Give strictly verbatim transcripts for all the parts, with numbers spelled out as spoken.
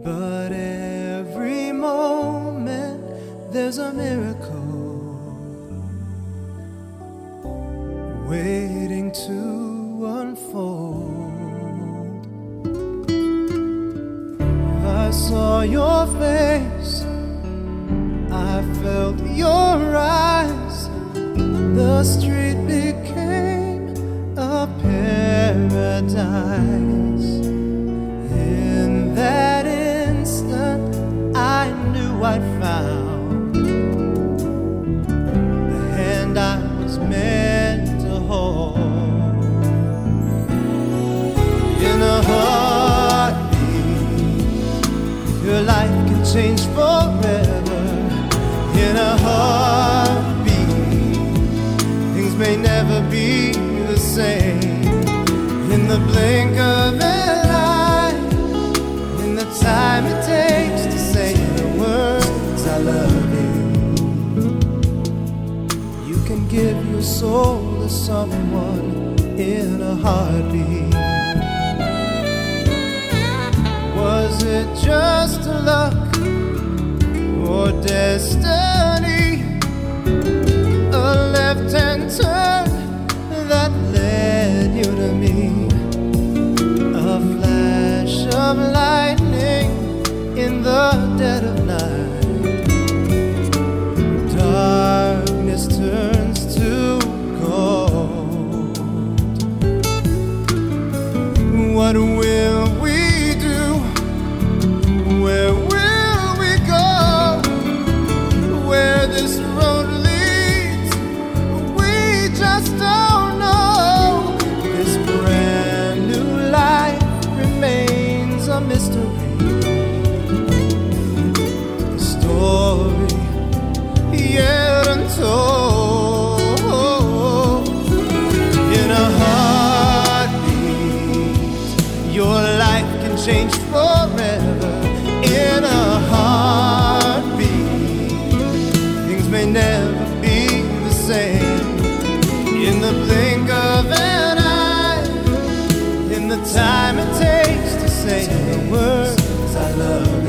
But every moment there's a miracle waiting to unfold. I saw your face, I felt your eyes. The street became a paradise. In that instant, I knew I'd found the hand I was meant to hold. In a heartbeat, your life can change forever. In a heartbeat, things may never be the same. In the blink of an eye, in the time it takes to say the words I love you, you can give your soul to someone in a heartbeat. Was it just luck or destiny? A left-hand turn that led you to me. A flash of lightning in the dead of night. Darkness turns to gold. What will we do? Where will we go? Where this road leads, we just don't know. This brand new life remains a mystery, a story yet untold. In a heartbeat, your life can change forever. In a heartbeat, things may never be the same. In the blink of an eye, in the time it takes to say the words I love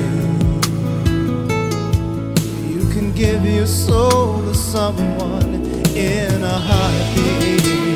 you, you can give your soul to someone in a heartbeat.